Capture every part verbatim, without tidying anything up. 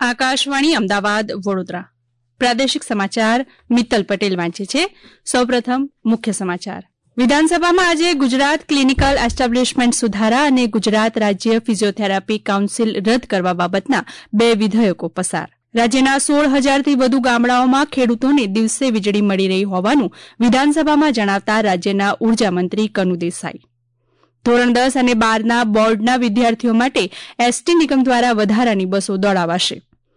આકાશવાણી અમદાવાદ વડોદરા પ્રાદેશિક સમાચાર મિત્તલ પટેલ વાંચે છે. સૌપ્રથમ મુખ્ય સમાચાર. વિધાનસભામાં આજે ગુજરાત ક્લિનિકલ એસ્ટાબ્લિશમેન્ટ સુધારા અને ગુજરાત રાજ્ય ફિઝિયોથેરાપી કાઉન્સિલ રદ કરવા બાબતના બે વિધેયકો પસાર. રાજ્યના સોળ હજારથી વધુ ગામડાઓમાં ખેડૂતોને દિવસે વીજળી મળી રહી હોવાનું વિધાનસભામાં જણાવતા રાજ્યના ઉર્જામંત્રી કનુ દેસાઈ. ધોરણ દસ અને બારના બોર્ડના વિદ્યાર્થીઓ માટે એસટી નિગમ દ્વારા વધારાની બસો દોડાવાશે.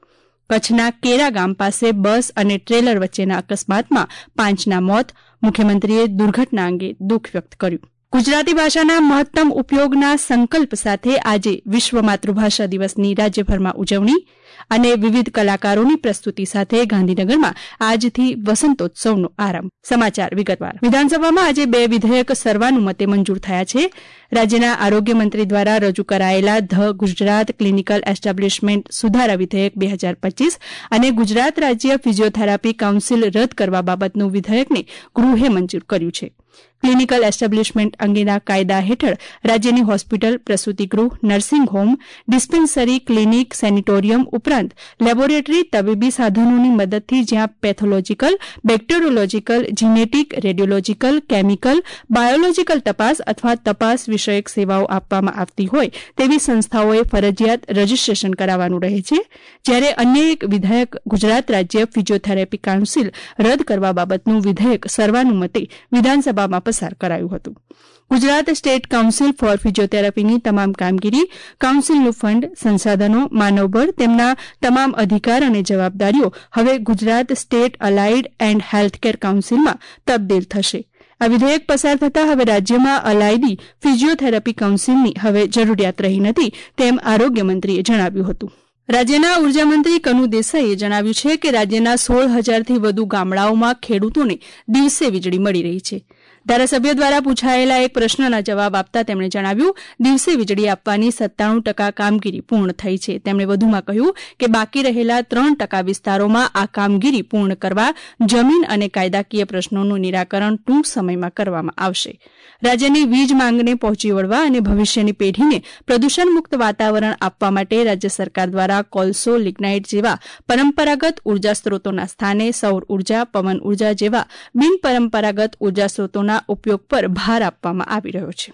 કચ્છના કેરા ગામ પાસે બસ અને ટ્રેલર વચ્ચેના અકસ્માતમાં પાંચના મોત. મુખ્યમંત્રીએ દુર્ઘટના અંગે દુઃખ વ્યક્ત કર્યું. ગુજરાતી ભાષાના મહત્તમ ઉપયોગના સંકલ્પ સાથે આજે વિશ્વ માતૃભાષા દિવસની રાજ્યભરમાં ઉજવણી અને વિવિધ કલાકારોની પ્રસ્તુતિ સાથે ગાંધીનગરમાં આજથી વસંતોત્સવનો આરંભ. સમાચાર વિગતવાર. વિધાનસભામાં આજે બે વિધેયક સર્વાનુમતે મંજૂર થયા છે. રાજ્યના આરોગ્ય મંત્રી દ્વારા રજૂ કરાયેલા ધ ગુજરાત ક્લિનિકલ એસ્ટાબ્લિશમેન્ટ સુધારા વિધેયક બે હજાર પચીસ અને ગુજરાત રાજ્ય ફિઝિયોથેરાપી કાઉન્સિલ રદ કરવા બાબતનું વિધેયકને ગૃહે મંજૂર કર્યું છે. ક્લિનિકલ એસ્ટાબ્લિશમેન્ટ અંગેના કાયદા હેઠળ રાજ્યની હોસ્પિટલ, પ્રસૂતિગૃહ, nursing home, dispensary, clinic, sanatorium ઉપરાંત લેબોરેટરી તબીબી સાધનોની મદદથી જ્યાં pathological, bacteriological, genetic, radiological, chemical, biological તપાસ અથવા તપાસ વિષયક સેવાઓ આપવામાં આવતી હોય તેવી સંસ્થાઓએ ફરજિયાત રજીસ્ટ્રેશન કરાવવાનું રહે છે. જ્યારે અન્ય એક વિધેયક ગુજરાત રાજ્ય ફિઝિયોથેરાપી કાઉન્સિલ રદ કરવા બાબતનું વિધેયક સર્વાનુમતે વિધાનસભામાં પસાર કરાયું હતું. ગુજરાત સ્ટેટ કાઉન્સિલ ફોર ફિઝિયોથેરાપીની તમામ કામગીરી, કાઉન્સિલનું ફંડ, સંસાધનો, માનવબળ, તેમના તમામ અધિકાર અને જવાબદારીઓ હવે Gujarat state allied and healthcare કાઉન્સિલમાં તબદીલ થશે. આ વિધેયક પસાર થતાં હવે રાજ્યમાં અલાયદી ફિઝિયોથેરાપી કાઉન્સિલની હવે જરૂરિયાત રહી નથી તેમ આરોગ્યમંત્રીએ જણાવ્યું હતું. રાજ્યના ઉર્જામંત્રી કનુ દેસાઈએ જણાવ્યું છે કે રાજ્યના સોળ હજારથી વધુ ગામડાઓમાં ખેડૂતોને દિવસે વીજળી મળી રહી છે. ધારાસભ્ય દ્વારા પૂછાયેલા એક પ્રશ્નના જવાબ આપતા તેમણે જણાવ્યું દિવસે વીજળી આપવાની સત્તાણું ટકા કામગીરી પૂર્ણ થઈ છે. તેમણે વધુમાં કહ્યું કે બાકી રહેલા ત્રણ ટકા વિસ્તારોમાં આ કામગીરી પૂર્ણ કરવા જમીન અને કાયદાકીય પ્રશ્નોનું નિરાકરણ ટૂંક સમયમાં કરવામાં આવશે. રાજ્યની વીજ માંગને પહોંચી વળવા અને ભવિષ્યની પેઢીને પ્રદૂષણ મુક્ત વાતાવરણ આપવા માટે રાજ્ય સરકાર દ્વારા કોલસો, લિગ્નાઇટ જેવા પરંપરાગત ઉર્જા સ્ત્રોતોના સ્થાને સૌર ઉર્જા, પવન ઉર્જા જેવા બિનપરંપરાગત ઉર્જા સ્ત્રોતોના ઉપયોગ પર ભાર આપવામાં આવી રહ્યો છે.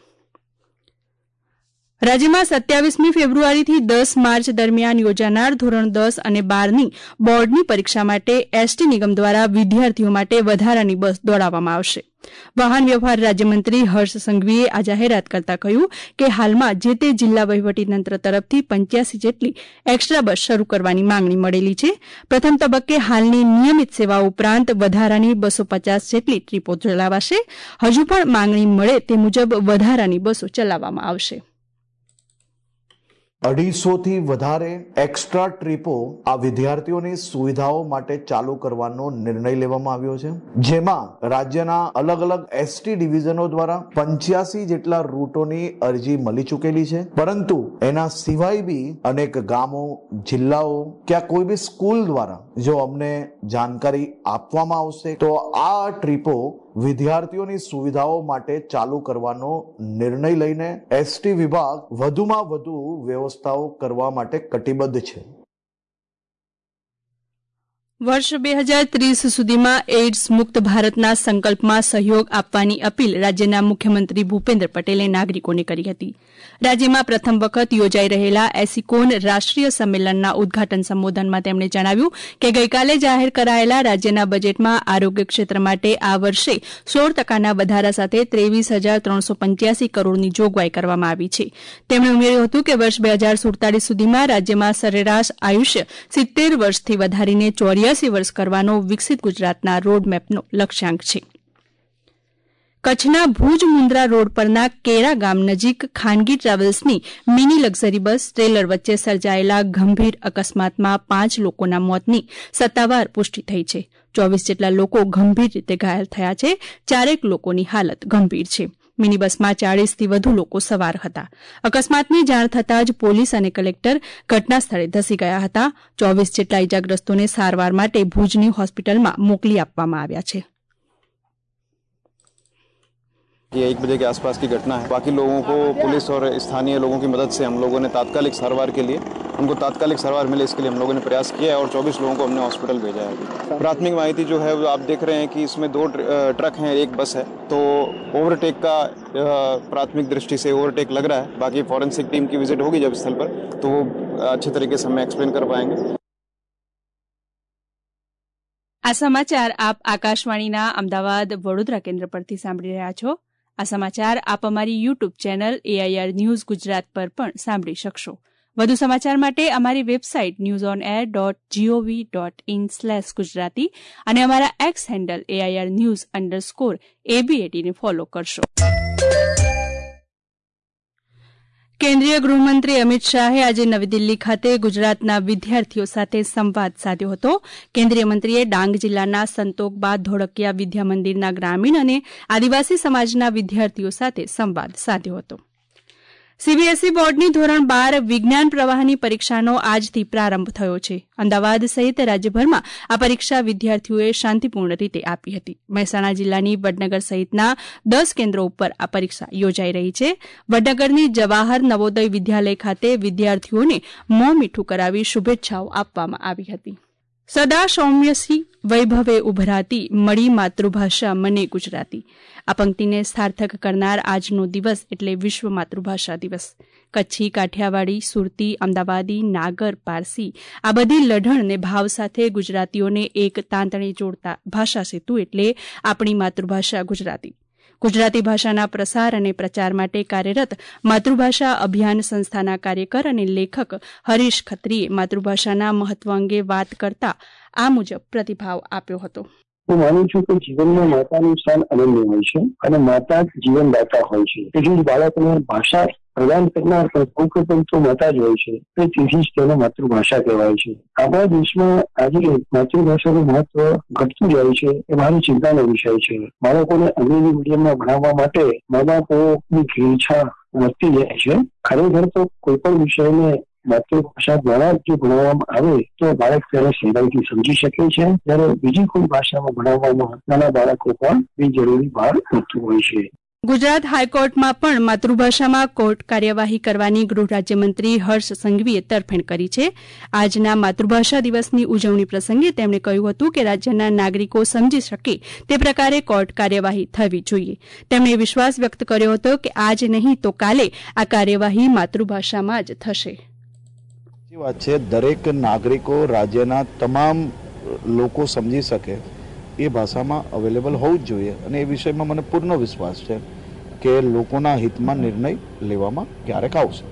રાજ્યમાં સત્યાવીસમી ફેબ્રુઆરીથી દસ માર્ચ દરમિયાન યોજાનાર ધોરણ દસ અને બારની બોર્ડની પરીક્ષા માટે એસટી નિગમ દ્વારા વિદ્યાર્થીઓ માટે વધારાની બસ દોડાવવામાં આવશે. વાહન વ્યવહાર રાજ્યમંત્રી હર્ષ સંઘવીએ આ જાહેરાત કરતા કહ્યું કે હાલમાં જે તે જિલ્લા વહીવટીતંત્ર તરફથી પંચ્યાસી જેટલી એક્સ્ટ્રા બસ શરૂ કરવાની માંગણી મળેલી છે. પ્રથમ તબક્કે હાલની નિયમિત સેવાઓ ઉપરાંત વધારાની બસો પચાસ જેટલી ટ્રીપો ચલાવાશે. હજુ પણ માંગણી મળે તે મુજબ વધારાની બસો ચલાવવામાં આવશે. અઢીસો થી વધારે એક્સ્ટ્રા ટ્રીપો આ વિદ્યાર્થીઓની સુવિધાઓ માટે ચાલુ કરવાનો નિર્ણય લેવામાં આવ્યો છે. જેમાં રાજ્યના અલગ અલગ એસટી ડિવિઝનો દ્વારા પંચ્યાસી જેટલા રૂટોની અરજી મળી ચૂકેલી છે. પરંતુ એના સિવાય બી અનેક ગામો, જિલ્લાઓ, ક્યાં કોઈ બી સ્કૂલ દ્વારા જો અમને જાણકારી આપવામાં આવશે તો આ ટ્રીપો વિદ્યાર્થીઓની સુવિધાઓ માટે ચાલુ કરવાનો નિર્ણય લઈને એસટી વિભાગ વધુમાં વધુ વ્યવસ્થાઓ કરવા માટે કટિબદ્ધ છે. વર્ષ બે હજાર ત્રીસ સુધીમાં એઇડ્સ મુક્ત ભારતના સંકલ્પમાં સહયોગ આપવાની અપીલ રાજ્યના મુખ્યમંત્રી ભૂપેન્દ્ર પટેલે નાગરિકોને કરી હતી. રાજ્યમાં પ્રથમ વખત યોજાઈ રહેલા એસીકોન રાષ્ટ્રીય સંમેલનના ઉદઘાટન સંબોધનમાં તેમણે જણાવ્યું કે ગઈકાલે જાહેર કરાયેલા રાજ્યના બજેટમાં આરોગ્ય ક્ષેત્ર માટે આ વર્ષે સોળ ટકાના વધારા સાથે ત્રેવીસ હજાર ત્રણસો પંચ્યાસી કરોડની જોગવાઈ કરવામાં આવી છે. તેમણે ઉમેર્યું હતું કે વર્ષ બે હજાર સુડતાલીસ સુધીમાં રાજ્યમાં સરેરાશ આયુષ્ય સિત્તેર વર્ષથી વધારીને ચોર્યાસી વર્ષ કરવાનો વિકસિત ગુજરાતના રોડમેપનો લક્ષ્યાંક છે. કચ્છના ભુજ મુન્દ્રા રોડ પરના કેરા ગામ નજીક ખાનગી ટ્રાવેલ્સની મિની લક્ઝરી બસ ટ્રેલર વચ્ચે સર્જાયેલા ગંભીર અકસ્માતમાં પાંચ લોકોના મોતની સત્તાવાર પુષ્ટિ થઈ છે. ચોવીસ જેટલા લોકો ગંભીર રીતે ઘાયલ થયા છે. ચારેક લોકોની હાલત ગંભીર છે. મિની બસમાં ચાળીસથી વધુ લોકો સવાર હતા. અકસ્માતની જાણ થતાં જ પોલીસ અને કલેક્ટર ઘટના સ્થળે ધસી ગયા હતા. ચોવીસ જેટલા ઇજાગ્રસ્તોને સારવાર માટે ભુજની હોસ્પિટલમાં મોકલી આપવામાં આવ્યા છે. ये एक बजे के आसपास की घटना है। बाकी लोगों को पुलिस और स्थानीय लोगों की मदद से हम लोगों ने तात्कालिक सारवार के लिए उनको तात्कालिक सारवार मिले, इसके लिए हम लोगों ने प्रयास किया है और चौबीस लोगों को हमने हॉस्पिटल भेजा है। प्राथमिक माहिती जो है वो आप देख रहे हैं कि इसमें दो ट्रक हैं, एक बस है, तो ओवरटेक का प्राथमिक दृष्टि से ओवरटेक लग रहा है। बाकी फॉरेंसिक टीम की विजिट होगी जब स्थल पर, तो वो अच्छे तरीके से हमें एक्सप्लेन कर पाएंगे। આ સમાચાર આપ આકાશવાણીના અમદાવાદ વડોદરા કેન્દ્ર પરથી સાંભળી રહ્યા છો. આ સમાચાર આપ અમારી YouTube channel AIR news Gujarat પર પણ સાંભળી શકશો. વધુ સમાચાર માટે અમારી website news on air dot gov dot in slash Gujarati અને અમારા X handle AIR news underscore એબીએટીને ફોલો કરશો. કેન્દ્રીય ગૃહમંત્રી અમિત શાહે આજે નવી દિલ્હી ખાતે ગુજરાતના વિદ્યાર્થીઓ સાથે સંવાદ સાધ્યો હતો. કેન્દ્રીય મંત્રીએ ડાંગ જિલ્લાના સંતોકબા ધોળકિયા વિદ્યા મંદિરના ગ્રામીણ અને આદિવાસી સમાજના વિદ્યાર્થીઓ સાથે સંવાદ સાધ્યો હતો. સીબીએસઈ બોર્ડની ધોરણ બાર વિજ્ઞાન પ્રવાહની પરીક્ષાનો આજથી પ્રારંભ થયો છે. અમદાવાદ સહિત રાજ્યભરમાં આ પરીક્ષા વિદ્યાર્થીઓએ શાંતિપૂર્ણ રીતે આપી હતી. મહેસાણા જિલ્લાની વડનગર સહિતના દસ કેન્દ્રો ઉપર આ પરીક્ષા યોજાઈ રહી છે. વડનગરની જવાહર નવોદય વિદ્યાલય ખાતે વિદ્યાર્થીઓને મોં મીઠું કરાવી શુભેચ્છાઓ આપવામાં આવી હતી. સદા સૌમ્યસી વૈભવે ઉભરાતી મળી માતૃભાષા મને ગુજરાતી. આ પંક્તિને સાર્થક કરનાર આજનો દિવસ એટલે વિશ્વ માતૃભાષા દિવસ. કચ્છી, કાઠિયાવાડી, સુરતી, અમદાવાદી, નાગર, પારસી આ બધી લઢણને ભાવ સાથે ગુજરાતીઓને એક તાંતણે જોડતા ભાષા સેતુ એટલે આપણી માતૃભાષા ગુજરાતી. ગુજરાતી ભાષાના પ્રસાર અને પ્રચાર માટે કાર્યરત માતૃભાષા અભિયાન સંસ્થાના કાર્યકર અને લેખક હરીશ ખત્રીએ માતૃભાષાના મહત્વ અંગે વાત કરતા આ મુજબ પ્રતિભાવ આપ્યો હતો. હું માનું છું કે જીવનમાં માતાનું સ્થાન અનન્ય હોય છે અને માતા જીવનદાતા હોય છે. તેથી જ બાળકને ભાષા પ્રદાન કરનાર સૌપ્રથમ તો માતા જ હોય છે. તેથી જ તેને માતૃભાષા કહેવાય છે. આપણા દેશમાં આજે માતૃભાષાનું મહત્વ ઘટતું જાય છે એ મારી ચિંતાનો વિષય છે. બાળકોને અંગ્રેજી મીડિયમમાં ભણાવવા માટે મા બાપોની ઘેરછા વધતી જાય છે. ખરેખર તો કોઈ પણ વિષયને માતૃભાષા દ્વારા જો ભણાવવામાં આવે તો બાળક તેને સહેલાઈથી સમજી શકે છે, જ્યારે બીજી કોઈ ભાષામાં ભણાવવામાં નાના બાળકો પણ બિનજરૂરી ભાર મૂકતું હોય છે. ગુજરાત હાઈકોર્ટમાં પણ માતૃભાષામાં કોર્ટ કાર્યવાહી કરવાની ગૃહ રાજ્યમંત્રી હર્ષ સંઘવીએ તરફેણ કરી છે. આજના માતૃભાષા દિવસની ઉજવણી પ્રસંગે તેમણે કહ્યું હતું કે રાજ્યના નાગરિકો સમજી શકે તે પ્રકારે કોર્ટ કાર્યવાહી થવી જોઈએ. તેમણે વિશ્વાસ વ્યક્ત કર્યો હતો કે આજ નહીં તો કાલે આ કાર્યવાહી માતૃભાષામાં જ થશે. વાત છે, દરેક નાગરિકો રાજ્યના તમામ લોકો સમજી શકે એ ભાષામાં અવેલેબલ હોવું જ જોઈએ અને એ વિષયમાં મને પૂર્ણ વિશ્વાસ છે કે લોકોના હિતમાં નિર્ણય લેવામાં ક્યારેક આવશે.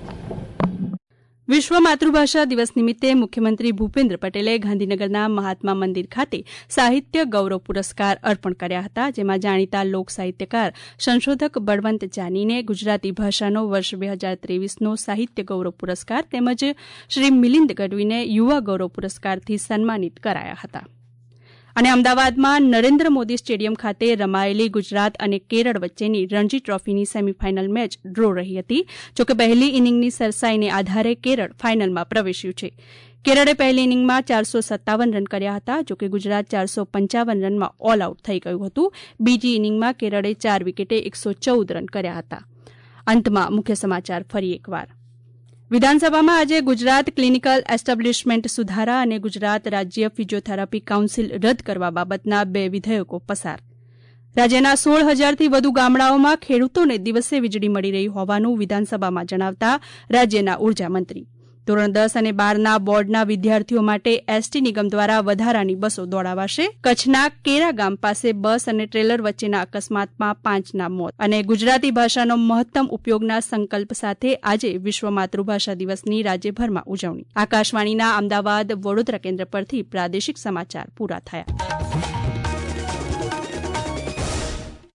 વિશ્વ માતૃભાષા દિવસ નિમિત્તે મુખ્યમંત્રી ભૂપેન્દ્ર પટેલે ગાંધીનગરના મહાત્મા મંદિર ખાતે સાહિત્ય ગૌરવ પુરસ્કાર અર્પણ કર્યા હતા, જેમાં જાણીતા લોક સાહિત્યકાર સંશોધક બળવંત જાનીને ગુજરાતી ભાષાનો વર્ષ બે હજાર ત્રેવીસનો સાહિત્ય ગૌરવ પુરસ્કાર તેમજ શ્રી મિલિંદ ગઢવીને યુવા ગૌરવ પુરસ્કારથી સન્માનિત કરાયા હતા. અને અમદાવાદમાં નરેન્દ્ર મોદી સ્ટેડિયમ ખાતે રમાયેલી ગુજરાત અને કેરળ વચ્ચેની રણજી ટ્રોફીની સેમીફાઇનલ મેચ ડ્રો રહી હતી. જોકે પહેલી ઇનિંગની સરસાઈને આધારે કેરળ ફાઇનલમાં પ્રવેશ્યું છે. કેરળે પહેલી ઇનિંગમાં ચારસો સત્તાવન રન કર્યા હતા, જોકે ગુજરાત ચારસો પંચાવન રનમાં ઓલ આઉટ થઈ ગયું હતું. બીજી ઇનિંગમાં કેરળે ચાર વિકેટે એકસો ચૌદ રન કર્યા હતા. અંતમાં મુખ્ય સમાચાર ફરી એકવાર. વિધાનસભામાં આજે ગુજરાત ક્લિનિકલ એસ્ટાબ્લિશમેન્ટ સુધારા અને ગુજરાત રાજ્ય ફિઝિયોથેરાપી કાઉન્સિલ રદ કરવા બાબતના બે વિધેયકો પસાર. રાજ્યના સોળ હજારથી વધુ ગામડાઓમાં ખેડૂતોને દિવસે વીજળી મળી રહી હોવાનું વિધાનસભામાં જણાવતા રાજ્યના ઉર્જામંત્રી ધોરણ દસ અને બારના બોર્ડના વિદ્યાર્થીઓ માટે એસટી નિગમ દ્વારા વધારાની બસો દોડાવાશે. કચ્છના કેરા ગામ પાસે બસ અને ટ્રેલર વચ્ચેના અકસ્માતમાં પાંચના મોત. અને ગુજરાતી ભાષાનો મહત્તમ ઉપયોગના સંકલ્પ સાથે આજે વિશ્વ માતૃભાષા દિવસની રાજ્યભરમાં ઉજવણી. આકાશવાણીના અમદાવાદ વડોદરા કેન્દ્ર પરથી પ્રાદેશિક સમાચાર પૂરા થયા.